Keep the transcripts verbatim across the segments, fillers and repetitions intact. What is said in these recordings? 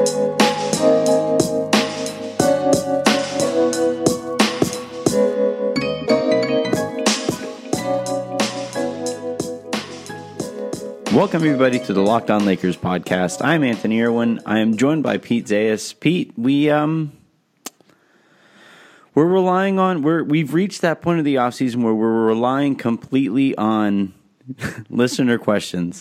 Welcome, everybody, to the Locked On Lakers podcast. I'm Anthony Irwin. I am joined by Pete Zayas. Pete, we um, we're relying on we're we've reached that point of the offseason where we're relying completely on listener questions.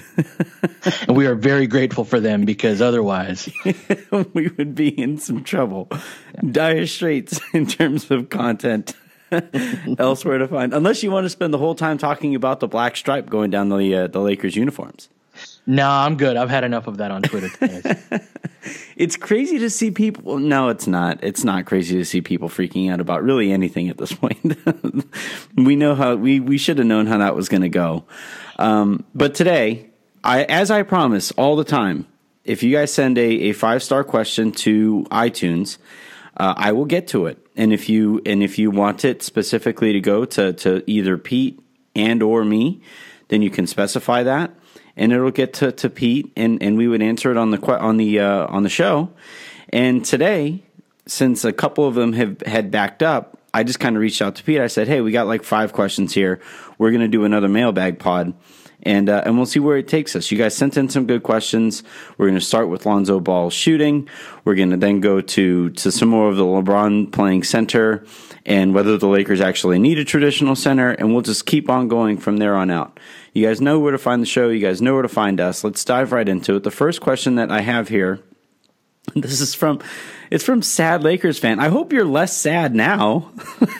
And we are very grateful for them, because otherwise we would be in some trouble, yeah. dire straits in terms of content. Elsewhere to find, unless you want to spend the whole time talking about the black stripe going down the uh, the Lakers uniforms. No, I'm good. I've had enough of that on Twitter today. It's crazy to see people. No, it's not. It's not crazy to see people freaking out about really anything at this point. We know how we we should have known how that was going to go. Um, but today, I as I promise all the time, if you guys send a, a five star question to iTunes, uh, I will get to it. And if you and if you want it specifically to go to, to either Pete and or me, then you can specify that, and it'll get to, to Pete, and, and we would answer it on the on the uh, on the show. And today, since a couple of them have had backed up, I just kind of reached out to Pete. I said, "Hey, we got like five questions here. We're going to do another mailbag pod." And uh, and we'll see where it takes us. You guys sent in some good questions. We're going to start with Lonzo Ball shooting. We're going to then go to, to some more of the LeBron playing center and whether the Lakers actually need a traditional center. And we'll just keep on going from there on out. You guys know where to find the show. You guys know where to find us. Let's dive right into it. The first question that I have here, this is from, it's from Sad Lakers fan. I hope you're less sad now.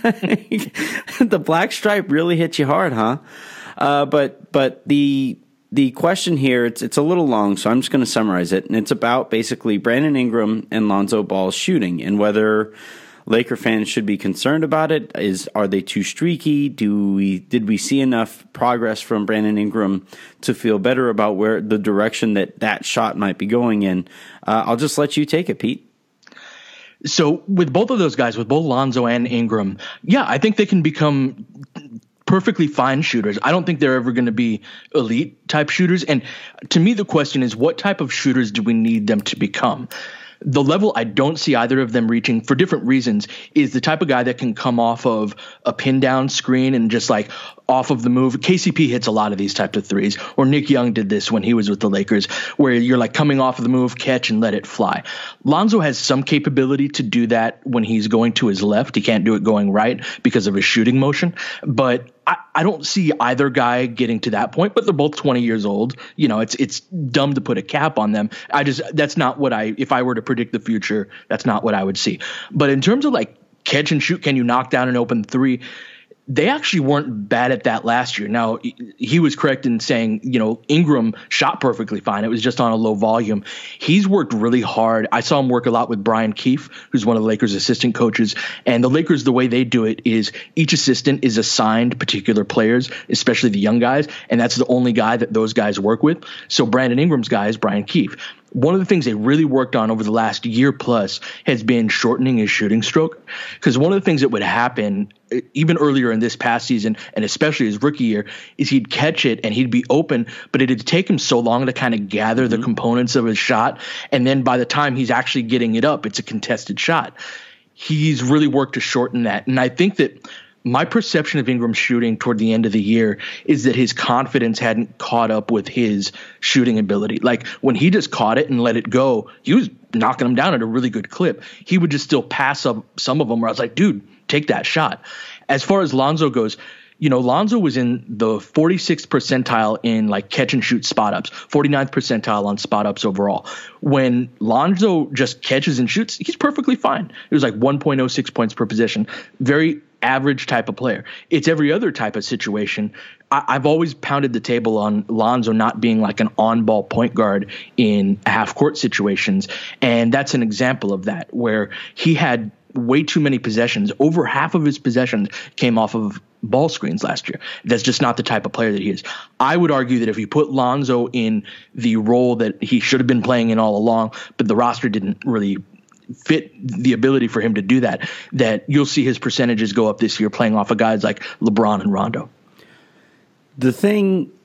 The black stripe really hit you hard, huh? Uh, but but the the question here, it's it's a little long, so I'm just going to summarize it. And it's about basically Brandon Ingram and Lonzo Ball shooting and whether Laker fans should be concerned about it. Is are they too streaky? Do we did we see enough progress from Brandon Ingram to feel better about where the direction that that shot might be going in? Uh, I'll just let you take it, Pete. So with both of those guys, with both Lonzo and Ingram, yeah, I think they can become perfectly fine shooters. I don't think they're ever going to be elite type shooters. And to me, the question is, what type of shooters do we need them to become? The level I don't see either of them reaching, for different reasons, is the type of guy that can come off of a pin down screen and just like off of the move. K C P hits a lot of these types of threes, or Nick Young did this when he was with the Lakers, where you're like coming off of the move, catch and let it fly. Lonzo has some capability to do that when he's going to his left. He can't do it going right because of his shooting motion, but I, I don't see either guy getting to that point, but they're both twenty years old. You know, it's it's dumb to put a cap on them. I just, that's not what I, if I were to predict the future, that's not what I would see. But in terms of like catch and shoot, can you knock down an open three? They actually weren't bad at that last year. Now, he was correct in saying, you know, Ingram shot perfectly fine. It was just on a low volume. He's worked really hard. I saw him work a lot with Brian Keefe, who's one of the Lakers' assistant coaches. And the Lakers, the way they do it is each assistant is assigned particular players, especially the young guys, and that's the only guy that those guys work with. So Brandon Ingram's guy is Brian Keefe. One of the things they really worked on over the last year plus has been shortening his shooting stroke. Because one of the things that would happen even earlier in this past season, and especially his rookie year, is he'd catch it and he'd be open, but it'd take him so long to kind of gather mm-hmm. the components of his shot. And then by the time he's actually getting it up, it's a contested shot. He's really worked to shorten that. And I think that my perception of Ingram's shooting toward the end of the year is that his confidence hadn't caught up with his shooting ability. Like when he just caught it and let it go, he was knocking them down at a really good clip. He would just still pass up some of them where I was like, dude, take that shot. As far as Lonzo goes, you know, Lonzo was in the forty-sixth percentile in like catch and shoot spot ups, forty-ninth percentile on spot ups overall. When Lonzo just catches and shoots, he's perfectly fine. It was like one point oh six points per possession. Very average type of player. It's every other type of situation. I, I've always pounded the table on Lonzo not being like an on-ball point guard in half-court situations, and that's an example of that, where he had way too many possessions. Over half of his possessions came off of ball screens last year. That's just not the type of player that he is. I would argue that if you put Lonzo in the role that he should have been playing in all along, but the roster didn't really fit the ability for him to do that, that you'll see his percentages go up this year playing off of guys like LeBron and Rondo. The thing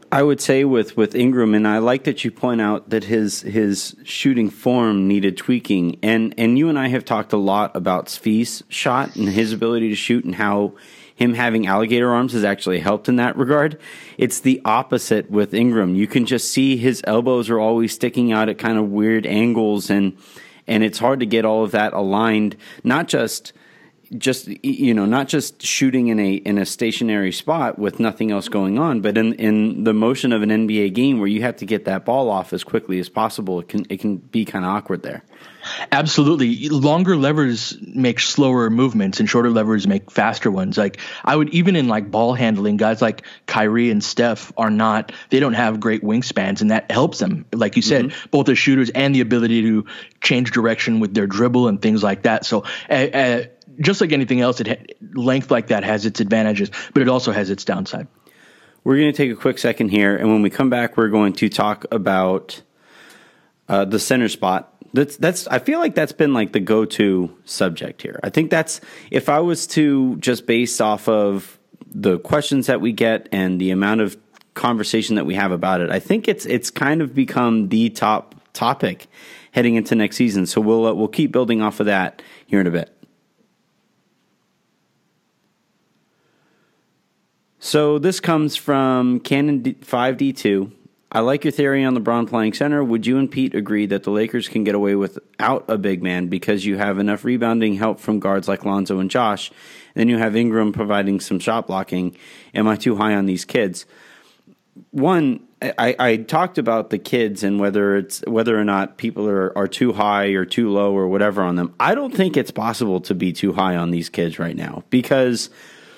I would say with, with Ingram, and I like that you point out that his his shooting form needed tweaking. And and you and I have talked a lot about Svi's shot and his ability to shoot and how him having alligator arms has actually helped in that regard. It's the opposite with Ingram. You can just see his elbows are always sticking out at kind of weird angles, and and it's hard to get all of that aligned, not just just you know not just shooting in a in a stationary spot with nothing else going on, but in in the motion of an N B A game where you have to get that ball off as quickly as possible. It can it can be kind of awkward there. Absolutely. Longer levers make slower movements and shorter levers make faster ones. Like I would, even in like ball handling, guys like Kyrie and Steph are not, they don't have great wingspans, and that helps them. Like you said, mm-hmm. both as shooters and the ability to change direction with their dribble and things like that. So uh, uh, just like anything else, it ha- length like that has its advantages, but it also has its downside. We're going to take a quick second here, and when we come back, we're going to talk about uh, the center spot. That's that's. I feel like that's been like the go-to subject here. I think that's, if I was to just base off of the questions that we get and the amount of conversation that we have about it, I think it's it's kind of become the top topic heading into next season. So we'll uh, we'll keep building off of that here in a bit. So this comes from Canon five D two. I like your theory on LeBron playing center. Would you and Pete agree that the Lakers can get away without a big man because you have enough rebounding help from guards like Lonzo and Josh, and then you have Ingram providing some shot blocking? Am I too high on these kids? One, I, I talked about the kids and whether it's whether or not people are, are too high or too low or whatever on them. I don't think it's possible to be too high on these kids right now, because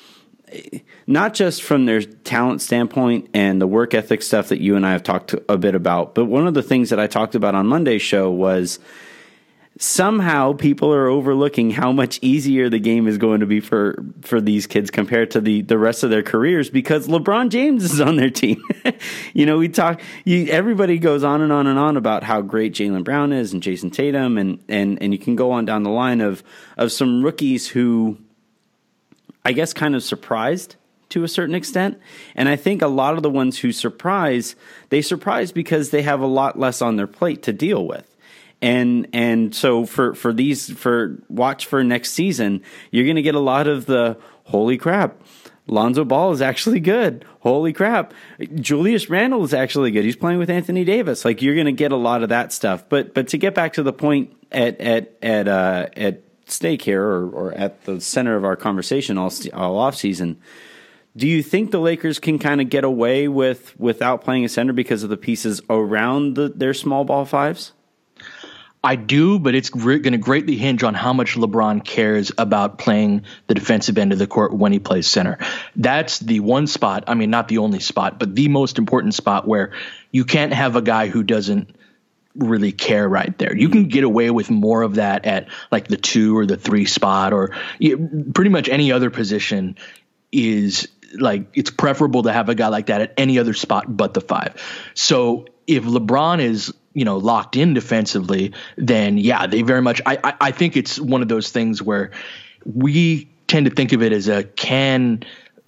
not just from their talent standpoint and the work ethic stuff that you and I have talked a bit about, but one of the things that I talked about on Monday's show was somehow people are overlooking how much easier the game is going to be for, for these kids compared to the, the rest of their careers, because LeBron James is on their team. You know, we talk, you, everybody goes on and on and on about how great Jaylen Brown is and Jason Tatum, and, and, and you can go on down the line of, of some rookies who, I guess, kind of surprised to a certain extent. And I think a lot of the ones who surprise, they surprise because they have a lot less on their plate to deal with. And and so for, for these, for watch for next season, you're going to get a lot of the, holy crap, Lonzo Ball is actually good. Holy crap, Julius Randle is actually good. He's playing with Anthony Davis. Like, you're going to get a lot of that stuff. But but to get back to the point at at at uh, at stake here, or, or at the center of our conversation all, all off season, do you think the Lakers can kind of get away with without playing a center because of the pieces around the, their small ball fives? I do, but it's going to greatly hinge on how much LeBron cares about playing the defensive end of the court when he plays center. That's the one spot, I mean, not the only spot, but the most important spot where you can't have a guy who doesn't really care right there. You can get away with more of that at like the two or the three spot, or pretty much any other position is like, it's preferable to have a guy like that at any other spot but the five. So if LeBron is, you know, locked in defensively, then yeah, they very much, I, I, I think it's one of those things where we tend to think of it as a, can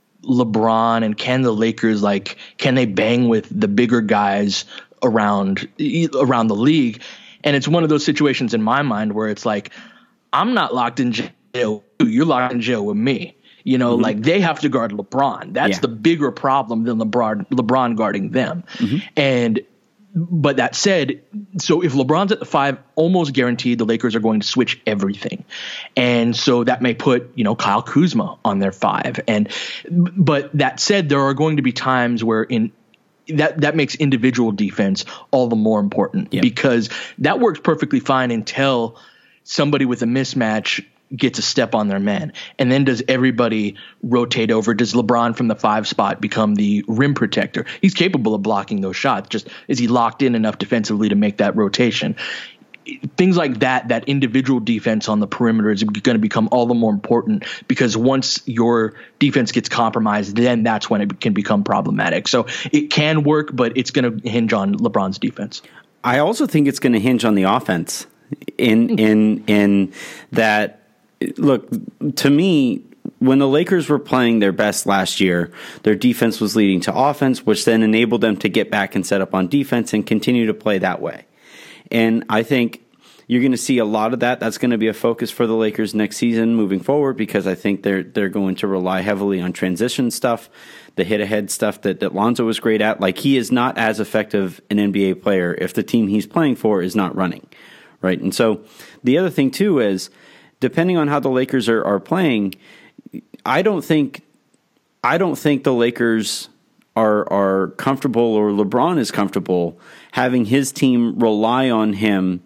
LeBron and can the Lakers, like, can they bang with the bigger guys around around the league? And it's one of those situations in my mind where it's like, I'm not locked in jail, you're locked in jail with me. You know, mm-hmm. like, they have to guard LeBron. That's yeah. the bigger problem than LeBron LeBron guarding them. Mm-hmm. And but that said, so if LeBron's at the five, almost guaranteed the Lakers are going to switch everything. And so that may put, you know, Kyle Kuzma on their five. And but that said, there are going to be times where in that that makes individual defense all the more important, yep. because that works perfectly fine until somebody with a mismatch gets a step on their man. And then does everybody rotate over? Does LeBron from the five spot become the rim protector? He's capable of blocking those shots. Just is he locked in enough defensively to make that rotation? Things like that, that individual defense on the perimeter is going to become all the more important, because once your defense gets compromised, then that's when it can become problematic. So it can work, but it's going to hinge on LeBron's defense. I also think it's going to hinge on the offense in, in, in that, look, to me, when the Lakers were playing their best last year, their defense was leading to offense, which then enabled them to get back and set up on defense and continue to play that way. And I think you're going to see a lot of that. That's going to be a focus for the Lakers next season moving forward, because I think they're they're going to rely heavily on transition stuff, the hit-ahead stuff that, that Lonzo was great at. Like, he is not as effective an N B A player if the team he's playing for is not running, right? And so the other thing, too, is depending on how the Lakers are, are playing, I don't think I don't think the Lakers are are comfortable, or LeBron is comfortable having his team rely on him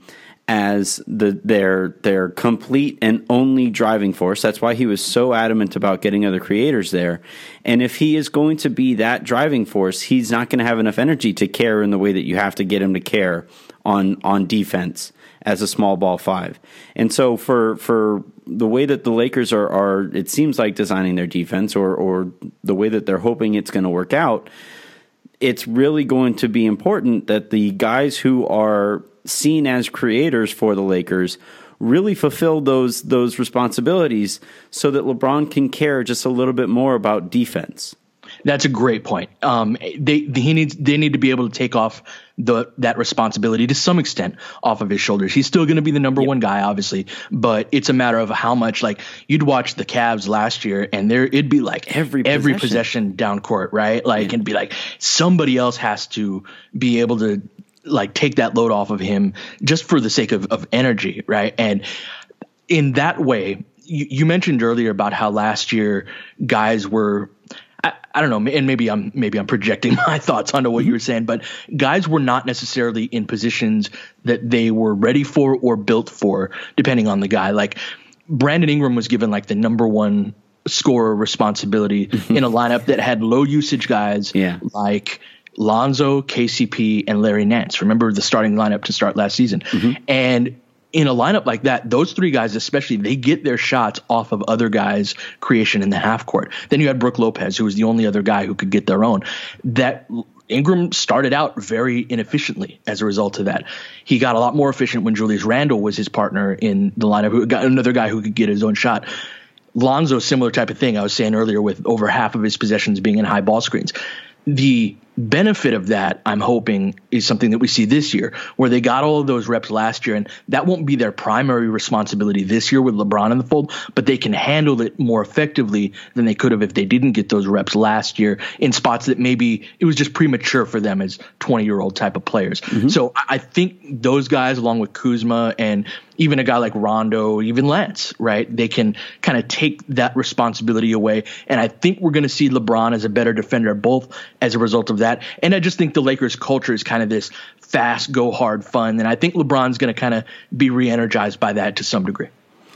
as the their their complete and only driving force. That's why he was so adamant about getting other creators there. And if he is going to be that driving force, he's not going to have enough energy to care in the way that you have to get him to care on on defense as a small ball five. And so for for the way that the Lakers are, are it seems like designing their defense, or or the way that they're hoping it's going to work out, it's really going to be important that the guys who are seen as creators for the Lakers really fulfill those those responsibilities, so that LeBron can care just a little bit more about defense. That's a great point. Um, they he needs they need to be able to take off the that responsibility to some extent off of his shoulders. He's still going to be the number yep. one guy, obviously, but it's a matter of how much. Like, you'd watch the Cavs last year, and there it'd be like every every possession, possession down court, right? Like, yeah. it'd be like somebody else has to be able to like take that load off of him just for the sake of, of energy, right? And in that way, you, you mentioned earlier about how last year guys were, I, I don't know, and maybe I'm maybe I'm projecting my thoughts onto what you were saying, but guys were not necessarily in positions that they were ready for or built for, depending on the guy. Like, Brandon Ingram was given like the number one scorer responsibility in a lineup that had low usage guys yeah. like Lonzo, K C P, and Larry Nance. Remember the starting lineup to start last season. Mm-hmm. And in a lineup like that, those three guys especially, they get their shots off of other guys' creation in the half court. Then you had Brook Lopez, who was the only other guy who could get their own. That Ingram started out very inefficiently as a result of that. He got a lot more efficient when Julius Randle was his partner in the lineup, who got another guy who could get his own shot. Lonzo, similar type of thing I was saying earlier, with over half of his possessions being in high ball screens. The benefit of that, I'm hoping, is something that we see this year, where they got all of those reps last year, and that won't be their primary responsibility this year with LeBron in the fold, but they can handle it more effectively than they could have if they didn't get those reps last year in spots that maybe it was just premature for them as twenty-year-old type of players. Mm-hmm. So I think those guys, along with Kuzma and even a guy like Rondo, even Lance, right, they can kind of take that responsibility away. And I think we're going to see LeBron as a better defender, both as a result of that. And I just think the Lakers culture is kind of this fast, go hard fun. And I think LeBron's going to kind of be re-energized by that to some degree.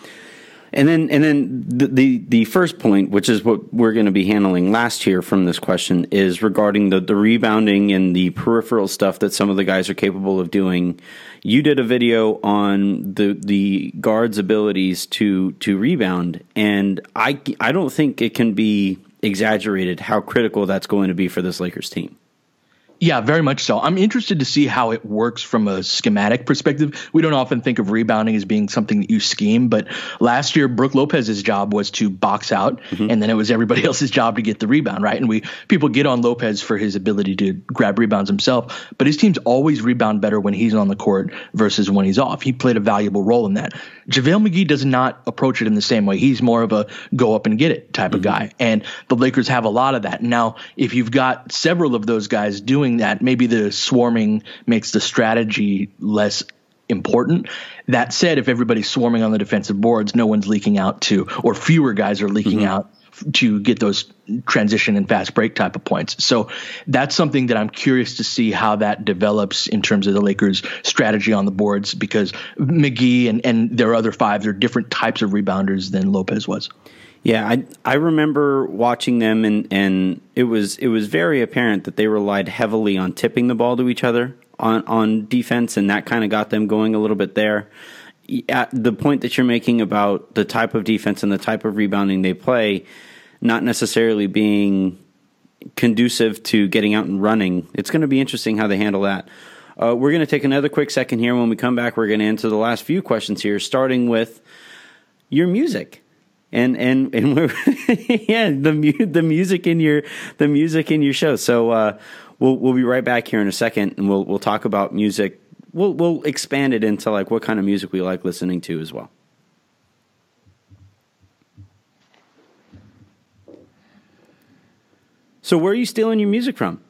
And then, and then the, the the first point, which is what we're going to be handling last here from this question, is regarding the, the rebounding and the peripheral stuff that some of the guys are capable of doing. You did a video on the the guards' abilities to to rebound, and I I don't think it can be exaggerated how critical that's going to be for this Lakers team. Yeah, very much so. I'm interested to see how it works from a schematic perspective. We don't often think of rebounding as being something that you scheme, but last year, Brook Lopez's job was to box out, mm-hmm. and then it was everybody else's job to get the rebound, right? And we people get on Lopez for his ability to grab rebounds himself, but his teams always rebound better when he's on the court versus when he's off. He played a valuable role in that. JaVale McGee does not approach it in the same way. He's more of a go up and get it type mm-hmm. of guy, and the Lakers have a lot of that. Now, if you've got several of those guys doing that, maybe the swarming makes the strategy less important. That said, if everybody's swarming on the defensive boards, no one's leaking out to, or fewer guys are leaking mm-hmm. out to get those transition and fast break type of points. So that's something that I'm curious to see how that develops in terms of the Lakers' strategy on the boards, because McGee and, and their other fives are different types of rebounders than Lopez was. Yeah, I I remember watching them, and, and it was it was very apparent that they relied heavily on tipping the ball to each other on, on defense, and that kind of got them going a little bit there. At the point that you're making about the type of defense and the type of rebounding they play, not necessarily being conducive to getting out and running, it's going to be interesting how they handle that. Uh, we're going to take another quick second here. When we come back, we're going to answer the last few questions here, starting with your music. and and and we're yeah the mu- the music in your the music in your show. So uh, we'll we'll be right back here in a second, and we'll we'll talk about music. We'll we'll expand it into like what kind of music we like listening to as well. So where are you stealing your music from?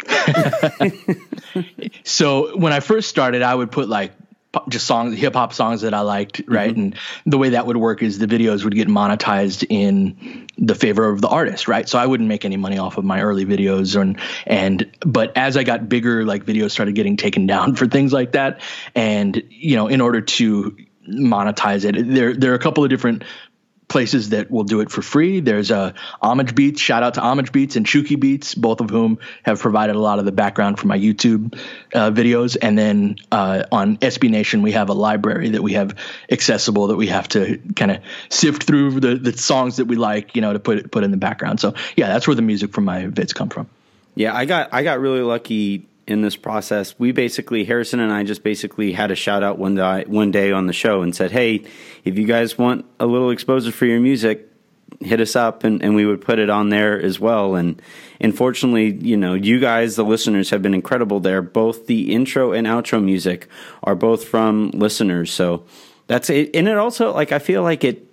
So when I first started, I would put like just songs, hip hop songs that I liked, right? Mm-hmm. And the way that would work is the videos would get monetized in the favor of the artist, right? So I wouldn't make any money off of my early videos, and and but as I got bigger, like videos started getting taken down for things like that, and you know, in order to monetize it, there there are a couple of different places that will do it for free. There's a Homage Beats, shout out to Homage Beats and Shuki Beats, both of whom have provided a lot of the background for my YouTube uh, videos. And then uh, on S B Nation, we have a library that we have accessible that we have to kind of sift through the, the songs that we like, you know, to put put in the background. So yeah, that's where the music from my vids come from. Yeah, I got I got really lucky in this process. We basically, Harrison and I just basically had a shout out one day, one day on the show and said, hey, if you guys want a little exposure for your music, hit us up, and, and we would put it on there as well. And unfortunately, you know, you guys, the listeners, have been incredible there. Both the intro and outro music are both from listeners. So that's it. And it also, like, I feel like it,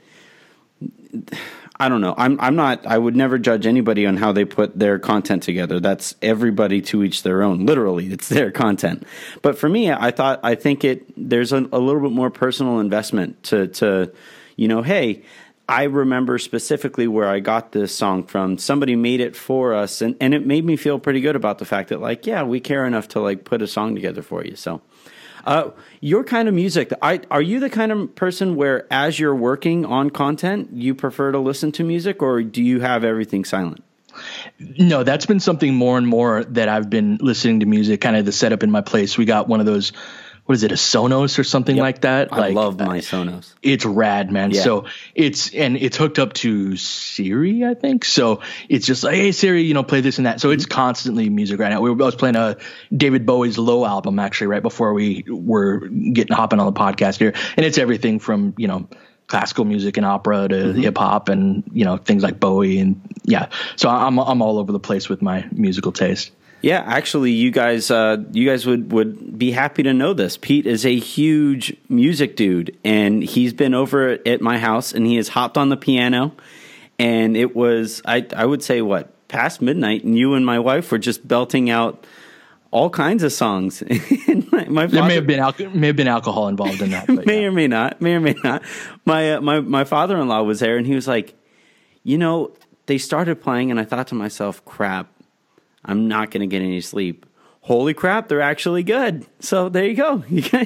I don't know. I'm I'm not, I would never judge anybody on how they put their content together. That's everybody to each their own. Literally, it's their content. But for me, I thought, I think it, there's a, a little bit more personal investment to, to, you know, hey, I remember specifically where I got this song from. Somebody made it for us, and, and it made me feel pretty good about the fact that, like, yeah, we care enough to, like, put a song together for you. So, uh, your kind of music, I, are you the kind of person where as you're working on content, you prefer to listen to music, or do you have everything silent? No, that's been something more and more that I've been listening to music, kind of the setup in my place. We got one of those, what is it, a Sonos or something yep. like that? I like, love my Sonos. It's rad, man. Yeah. So it's, and it's hooked up to Siri, I think. So it's just like, hey, Siri, you know, play this and that. So mm-hmm. it's constantly music right now. We were, I was playing a David Bowie's Low album, actually, right before we were getting hopping on the podcast here. And it's everything from, you know, classical music and opera to mm-hmm. hip hop and, you know, things like Bowie. And yeah, so I'm, I'm all over the place with my musical taste. Yeah, actually, you guys, uh, you guys would, would be happy to know this. Pete is a huge music dude, and he's been over at my house, and he has hopped on the piano, and it was, I, I would say, what, past midnight, and you and my wife were just belting out all kinds of songs. my, my there father, may have been al- may have been alcohol involved in that. may yeah. or may not, may or may not. My uh, my my father-in-law was there, and he was like, you know, they started playing, and I thought to myself, crap. I'm not going to get any sleep. Holy crap, they're actually good. So there you go.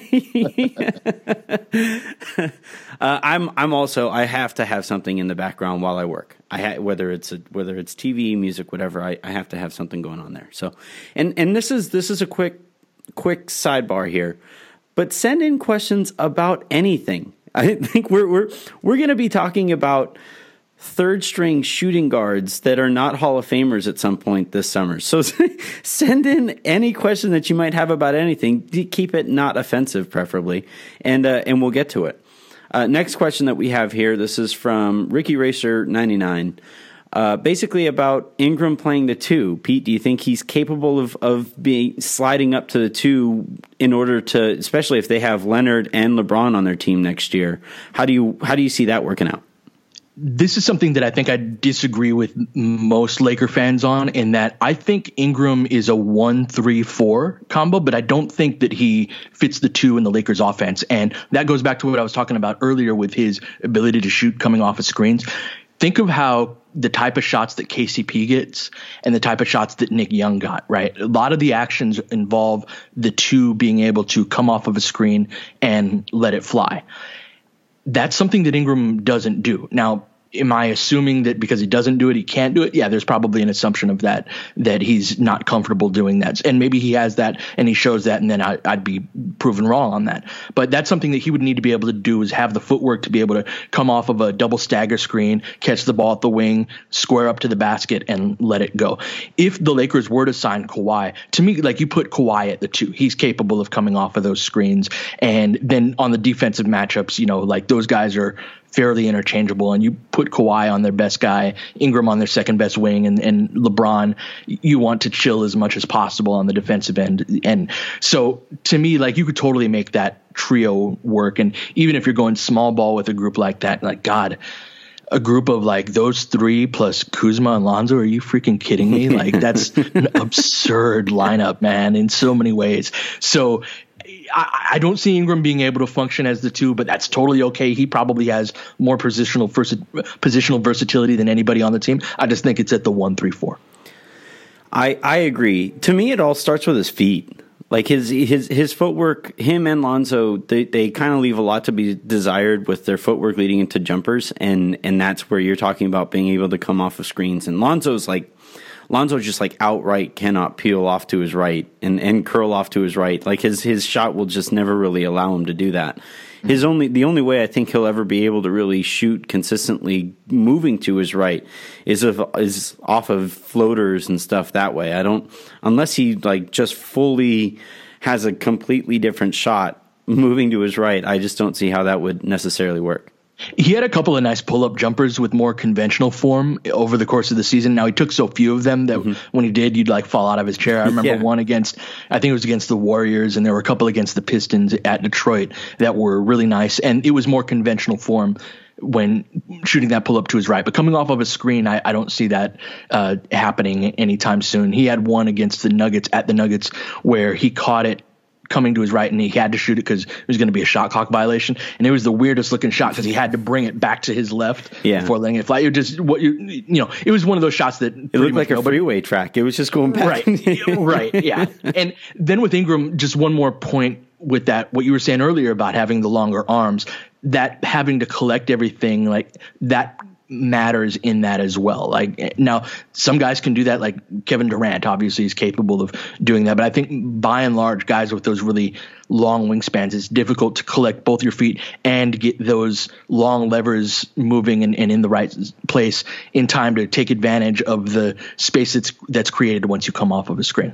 uh, I'm I'm also, I have to have something in the background while I work. I ha- whether it's a, whether it's T V, music, whatever. I, I have to have something going on there. So, and and this is this is a quick quick sidebar here, but send in questions about anything. I think we're we're we're going to be talking about third string shooting guards that are not Hall of Famers at some point this summer. So send in any question that you might have about anything. Keep it not offensive, preferably, and uh, and we'll get to it. Uh, next question that we have here. This is from Ricky Racer ninety-nine. Uh, basically about Ingram playing the two. Pete, do you think he's capable of of being sliding up to the two in order to, especially if they have Leonard and LeBron on their team next year? How do you how do you see that working out? This is something that I think I disagree with most Laker fans on, in that I think Ingram is a one three four combo, but I don't think that he fits the two in the Lakers offense. And that goes back to what I was talking about earlier with his ability to shoot coming off of screens. Think of how the type of shots that K C P gets and the type of shots that Nick Young got, right? A lot of the actions involve the two being able to come off of a screen and let it fly. That's something that Ingram doesn't do. Now, am I assuming that because he doesn't do it, he can't do it? Yeah, there's probably an assumption of that, that he's not comfortable doing that. And maybe he has that and he shows that, and then I, I'd be proven wrong on that. But that's something that he would need to be able to do, is have the footwork to be able to come off of a double stagger screen, catch the ball at the wing, square up to the basket, and let it go. If the Lakers were to sign Kawhi, to me, like, you put Kawhi at the two. He's capable of coming off of those screens. And then on the defensive matchups, you know, like, those guys are fairly interchangeable, and you put Kawhi on their best guy, Ingram on their second best wing, and, and LeBron, you want to chill as much as possible on the defensive end. And so to me, like, you could totally make that trio work. And even if you're going small ball with a group like that, like, God, a group of like those three plus Kuzma and Lonzo, are you freaking kidding me? Like, that's an absurd lineup, man, in so many ways. So I, I don't see Ingram being able to function as the two, but that's totally okay. He probably has more positional versi- positional versatility than anybody on the team. I just think it's at the one, three, four. I, I agree. To me, it all starts with his feet. Like his his his footwork, him and Lonzo, they, they kind of leave a lot to be desired with their footwork leading into jumpers, and and that's where you're talking about being able to come off of screens. And Lonzo's like Lonzo just like outright cannot peel off to his right and, and curl off to his right. Like his his shot will just never really allow him to do that. His only the only way I think he'll ever be able to really shoot consistently moving to his right is if is off of floaters and stuff that way. I don't unless he like just fully has a completely different shot moving to his right. I just don't see how that would necessarily work. He had a couple of nice pull-up jumpers with more conventional form over the course of the season. Now, he took so few of them that mm-hmm. when he did, you'd like fall out of his chair. I remember yeah. one against, I think it was against the Warriors, and there were a couple against the Pistons at Detroit that were really nice. And it was more conventional form when shooting that pull-up to his right. But coming off of a screen, I, I don't see that uh, happening anytime soon. He had one against the Nuggets at the Nuggets where he caught it coming to his right, and he had to shoot it because it was going to be a shot clock violation. And it was the weirdest looking shot because he had to bring it back to his left yeah. before letting it fly. It just what you you know, it was one of those shots that it looked like a freeway track. It was just going back. Right, right, yeah. And then with Ingram, just one more point with that, what you were saying earlier about having the longer arms, that having to collect everything like that matters in that as well. Like now, some guys can do that. Like Kevin Durant, obviously, is capable of doing that. But I think by and large, guys with those really long wingspans, it's difficult to collect both your feet and get those long levers moving and, and in the right place in time to take advantage of the space that's that's created once you come off of a screen.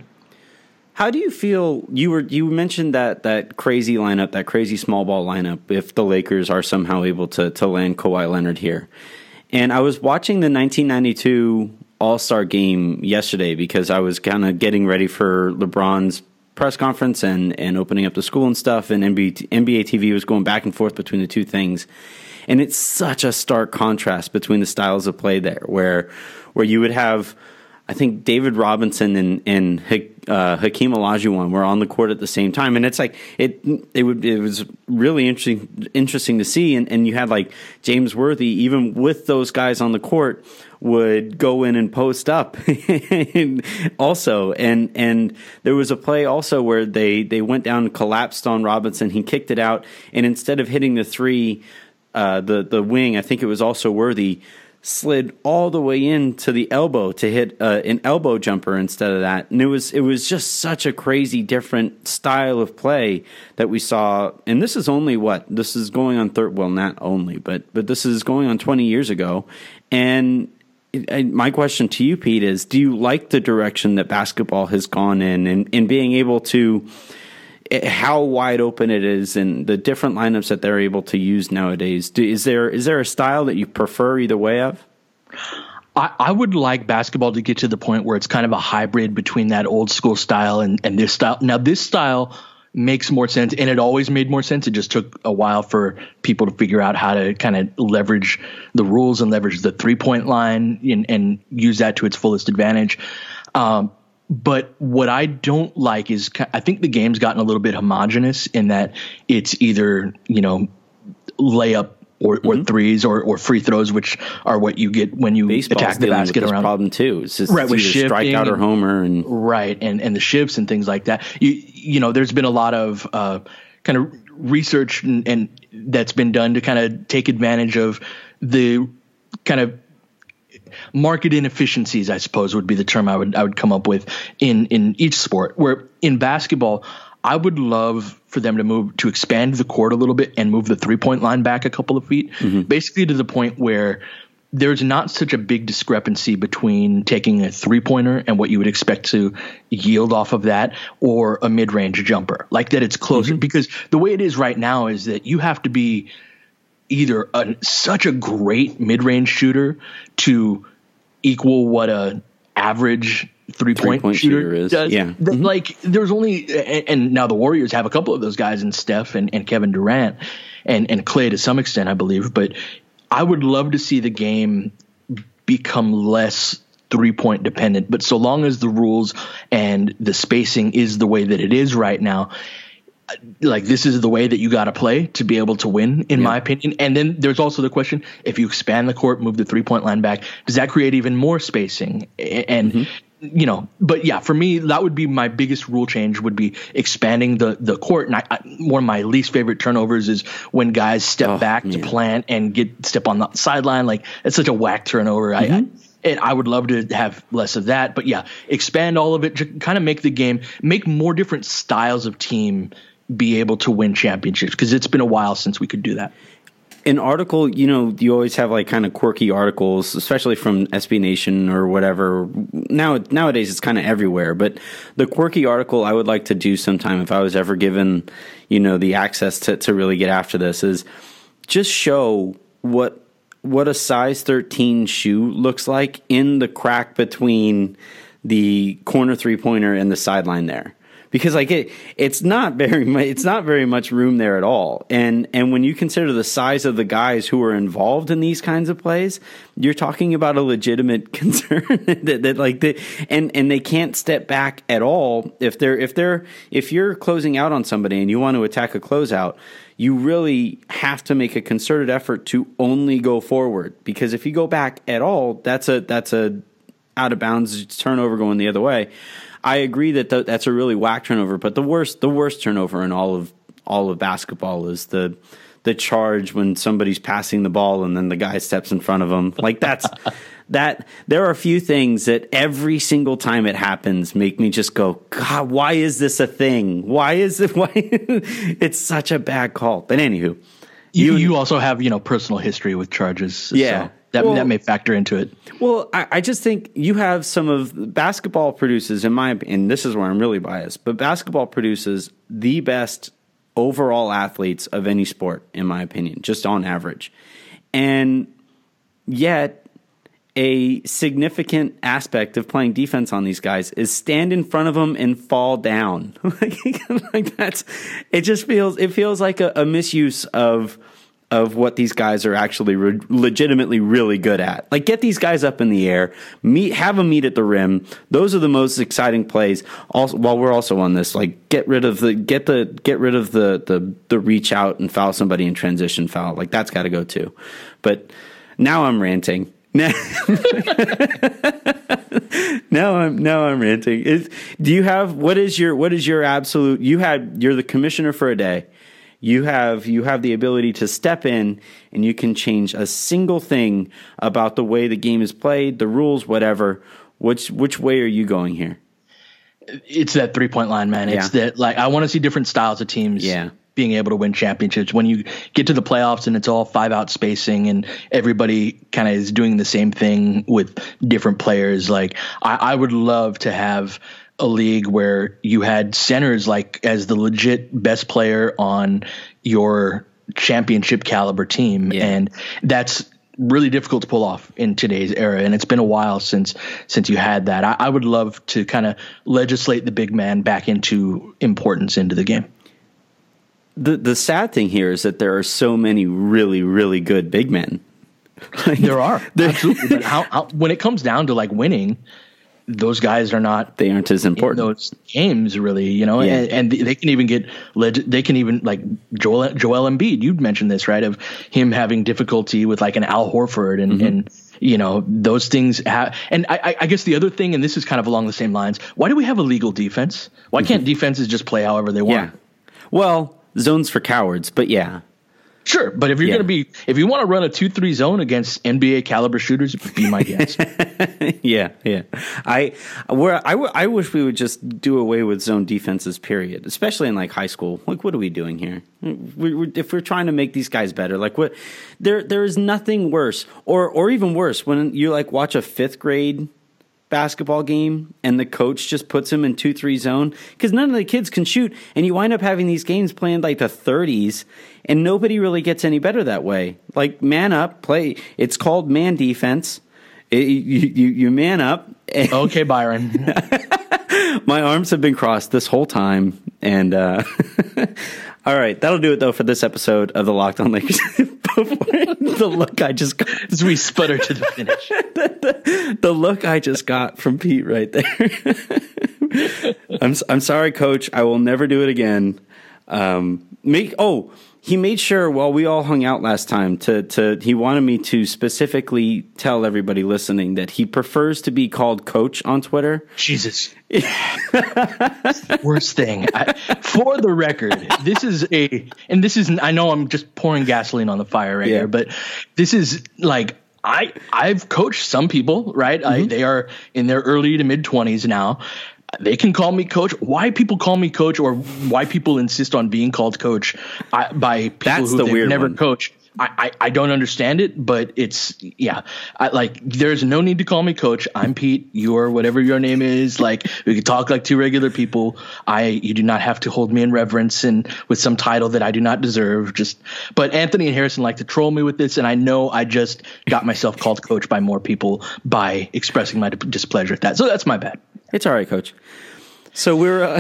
How do you feel? You were you mentioned that that crazy lineup, that crazy small ball lineup. If the Lakers are somehow able to to land Kawhi Leonard here. And I was watching the nineteen ninety-two All-Star game yesterday because I was kind of getting ready for LeBron's press conference and, and opening up the school and stuff, and N B A, N B A T V was going back and forth between the two things. And it's such a stark contrast between the styles of play there, where where you would have, I think, David Robinson and, and uh, Hakeem Olajuwon were on the court at the same time, and it's like it it would it was really interesting interesting to see, and, and you had like James Worthy, even with those guys on the court, would go in and post up also, and and there was a play also where they they went down and collapsed on Robinson. He kicked it out, and instead of hitting the three, uh, the the wing, I think it was also Worthy, slid all the way into the elbow to hit uh, an elbow jumper instead of that. And it was it was just such a crazy different style of play that we saw. And this is only what? This is going on third, well, not only, but but this is going on twenty years ago. And it, I, my question to you, Pete, is do you like the direction that basketball has gone in and, and being able to, how wide open it is and the different lineups that they're able to use nowadays? Do, is there is there a style that you prefer either way of? I, I would like basketball to get to the point where it's kind of a hybrid between that old school style and, and this style. Now, this style makes more sense, and it always made more sense. It just took a while for people to figure out how to kind of leverage the rules and leverage the three-point line and, and use that to its fullest advantage. Um, But what I don't like is I think the game's gotten a little bit homogenous in that it's either, you know, layup or, or mm-hmm. threes or, or free throws, which are what you get when you Baseball's attack the basket with around. This problem too. It's just right, with either strikeout or homer, and right, and and the shifts and things like that. You you know, there's been a lot of uh, kind of research and, and that's been done to kind of take advantage of the kind of market inefficiencies, I suppose would be the term I would I would come up with in in each sport. Where in basketball, I would love for them to move to expand the court a little bit and move the three point line back a couple of feet, mm-hmm. basically to the point where there's not such a big discrepancy between taking a three pointer and what you would expect to yield off of that, or a mid range jumper, like that. It's closer mm-hmm. because the way it is right now is that you have to be either a, such a great mid-range shooter to equal what a average three-point, Three-point shooter, shooter is. does. Yeah. That, like there's only and, and now the Warriors have a couple of those guys in Steph and, and Kevin Durant and and Clay to some extent, I believe. But I would love to see the game become less three-point dependent. But so long as the rules and the spacing is the way that it is right now, like this is the way that you got to play to be able to win, in yeah. my opinion. And then there's also the question, if you expand the court, move the three point line back, does that create even more spacing? And, mm-hmm. you know, but yeah, for me, that would be my biggest rule change would be expanding the, the court. And I, I, one of my least favorite turnovers is when guys step oh, back man. to plant and get step on the sideline. Like it's such a whack turnover. Mm-hmm. I, I And I would love to have less of that. But yeah, expand all of it to kind of make the game, make more different styles of team be able to win championships, because it's been a while since we could do that. An article, you know, you always have like kind of quirky articles, especially from S B Nation or whatever. Now, nowadays it's kind of everywhere, but the quirky article I would like to do sometime if I was ever given, you know, the access to, to really get after this is just show what what a size thirteen shoe looks like in the crack between the corner three pointer and the sideline there. Because like it, it's not very much, it's not very much room there at all. And and when you consider the size of the guys who are involved in these kinds of plays, you're talking about a legitimate concern that, that like the and and they can't step back at all if they're if they're if you're closing out on somebody and you want to attack a closeout. You really have to make a concerted effort to only go forward, because if you go back at all, that's a that's a out of bounds turnover going the other way. I agree that th- that's a really whack turnover, but the worst the worst turnover in all of all of basketball is the the charge when somebody's passing the ball and then the guy steps in front of them. Like that's that there are a few things that every single time it happens make me just go, God, why is this a thing? Why is it why it's such a bad call? But anywho, you you also have, you know, personal history with charges. Yeah. So. That, well, that may factor into it. Well, I, I just think you have some of basketball produces, in my opinion, and this is where I'm really biased, but basketball produces the best overall athletes of any sport, in my opinion, just on average. And yet, a significant aspect of playing defense on these guys is stand in front of them and fall down. like that's, it just feels, it feels like a, a misuse of of what these guys are actually re- legitimately really good at. Like, get these guys up in the air, meet, have them meet at the rim. Those are the most exciting plays. Also, while we're also on this, like, get rid of the get the get rid of the the the reach out and foul somebody in transition foul. Like, that's got to go too. But now I'm ranting. Now, now I'm now I'm ranting. Is, do you have what is your what is your absolute? You had you're the commissioner for a day. You have you have the ability to step in and you can change a single thing about the way the game is played, the rules, whatever. Which which way are you going here? It's that three point line, man. It's yeah. that like I want to see different styles of teams yeah. being able to win championships. When you get to the playoffs and it's all five out spacing and everybody kind of is doing the same thing with different players, like I, I would love to have a league where you had centers like as the legit best player on your championship caliber team. Yeah. And that's really difficult to pull off in today's era. And it's been a while since, since you had that. I, I would love to kind of legislate the big man back into importance into the game. The, the sad thing here is that there are so many really, really good big men. Like, there are absolutely. But how, how, when it comes down to like winning, those guys are not, they aren't as important in those games really, you know, yeah. and, and they can even get, they can even like Joel, Joel Embiid, you'd mentioned this, right? Of him having difficulty with like an Al Horford and, mm-hmm. and, you know, those things have, and I, I guess the other thing, and this is kind of along the same lines, why do we have a legal defense? Why can't mm-hmm. defenses just play however they want? Yeah. Well, zones for cowards, but yeah. Sure, but if you're yeah. going to be, if you want to run a two three zone against N B A caliber shooters, be my guest. yeah, yeah. I, where I, w- I wish we would just do away with zone defenses. Period. Especially in like high school. Like, what are we doing here? We, we, if we're trying to make these guys better, like what? There, there is nothing worse, or or even worse when you like watch a fifth grade basketball game and the coach just puts him in two three zone because none of the kids can shoot, and you wind up having these games playing like the thirties, and nobody really gets any better that way. Like, man up, play. It's called man defense. It, you, you you man up. Okay, Byron. My arms have been crossed this whole time, and uh, all right, that'll do it though for this episode of the Locked On Lakers. The look I just got as we sputter to the finish. the, the, the look I just got from Pete right there. I'm I'm sorry, Coach. I will never do it again. Um, make oh. He made sure while we all hung out last time to to he wanted me to specifically tell everybody listening that he prefers to be called Coach on Twitter. Jesus. Worst thing. I, for the record, this is a and this is I know I'm just pouring gasoline on the fire right yeah. here, but this is like I I've coached some people, right? Mm-hmm. I, they are in their early to mid twenties now. They can call me coach. Why people call me coach, or why people insist on being called coach I, by people That's who the they've weird never one. coached, I, I, I don't understand it. But it's yeah, I, like there's no need to call me coach. I'm Pete. You're whatever your name is. Like we can talk like two regular people. I you do not have to hold me in reverence and with some title that I do not deserve. Just but Anthony and Harrison like to troll me with this, and I know I just got myself called coach by more people by expressing my displeasure at that. So that's my bad. It's all right, Coach. So we're uh,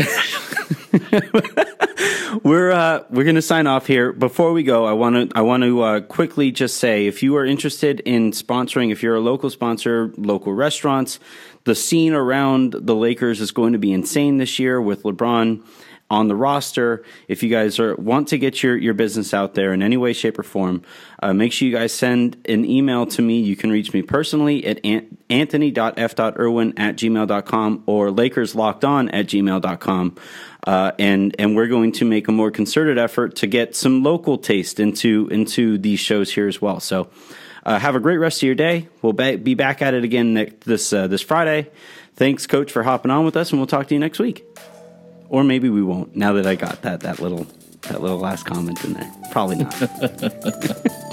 we're uh, we're going to sign off here. Before we go, I want to I want to uh, quickly just say, if you are interested in sponsoring, if you're a local sponsor, local restaurants, the scene around the Lakers is going to be insane this year with LeBron on the roster. If you guys are want to get your, your business out there in any way, shape, or form, uh, make sure you guys send an email to me. You can reach me personally at an- anthony dot f dot irwin at gmail dot com or lakerslockedon at gmail dot com. Uh, and, and we're going to make a more concerted effort to get some local taste into, into these shows here as well. So uh, have a great rest of your day. We'll ba- be back at it again next, this, uh, this Friday. Thanks, Coach, for hopping on with us, and we'll talk to you next week. Or maybe we won't, now that I got that that little that little last comment in there. Probably not.